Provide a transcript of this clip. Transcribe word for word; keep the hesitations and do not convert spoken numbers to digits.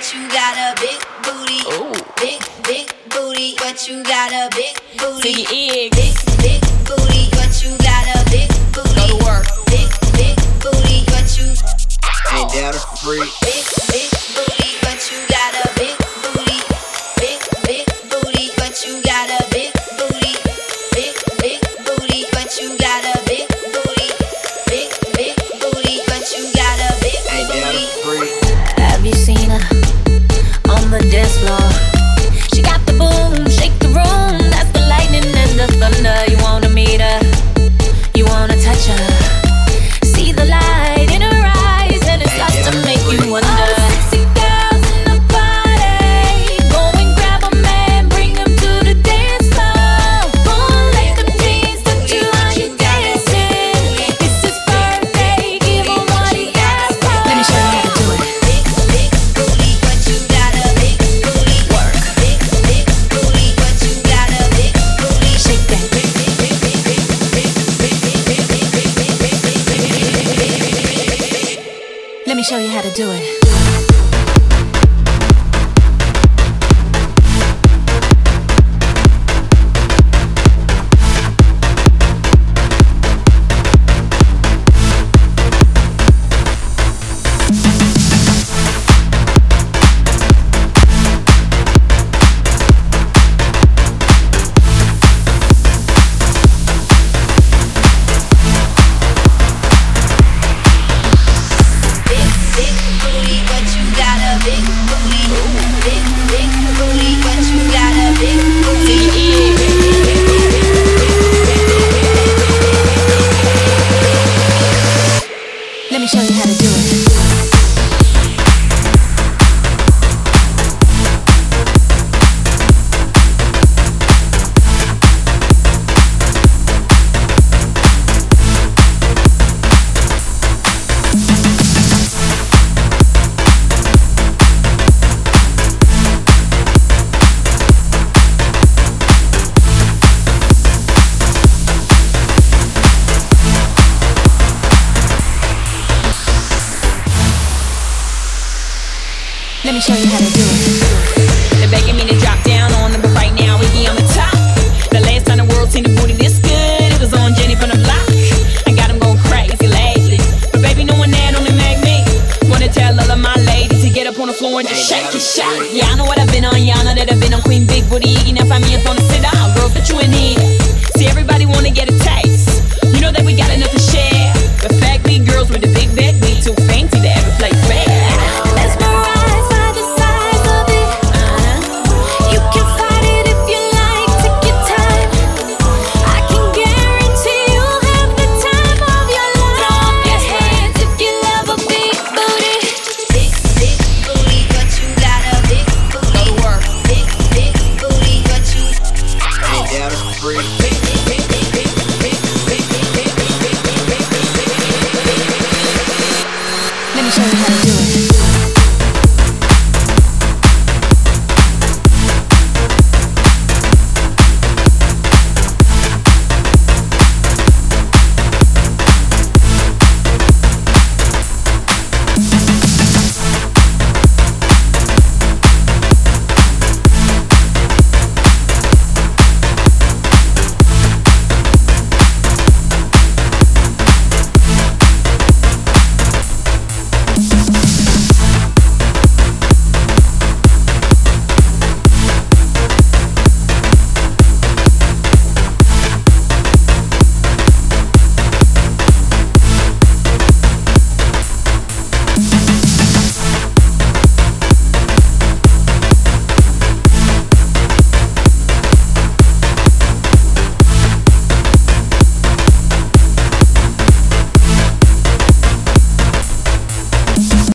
but you got a big booty. Ooh. Big, big booty, but you got a big booty. See your eggs. Big, big booty, but you got a big booty. Go to work. Big, big booty, but you ain't down to free. Big, big booty, but you got a big booty. Big, big booty, but you got a big booty. Big, big booty, but you got a big booty. Big, big booty, but you got a big Ain't down booty. to free. Have you seen her on the dance floor? She got the boom, shake the room. That's the lightning and the thunder. You wanna meet her, you wanna touch her. See the light in her eyes, and it starts to make you wonder. All the sexy girls in the party, go and grab a man, bring him to the dance floor. Go and let them dance, touch you while you're dancing. This is perfect, give him what he asked for. Let me show you how to do it. Big, big booty, but you got a big booty. Work. Big, big booty, but you got a big booty. Shake that. Let me show you how to do it. Big, big booty, but you got a big booty. Big, big booty, but you got a big booty. Let me show you how to do it. Let me show you how to do it. They're begging me to drop down on them, but right now Iggy on the top. The last time the world seen a booty this good, it was on Jenny from the block. I got them going crazy lately, but baby, no one that only make me wanna tell all of my ladies to get up on the floor and just shake your shot. Yeah, I know what I've been on, y'all know that I've been on Queen Big Booty Iggy. Now find me up on the sit down, girls, that you in here. See, everybody wanna get a taste. You know that we got enough to share. The fact we girls with the big back, we too fancy to ever play fair. Mesmerized by the size of it. You can fight it if you like. Take your time. I can guarantee you'll have the time of your life. Throw up your hands if you love a big booty. Big, big booty, but you got a big booty. Go to work. Big, big booty, but you Ain't down to free. Let me show you how to do it.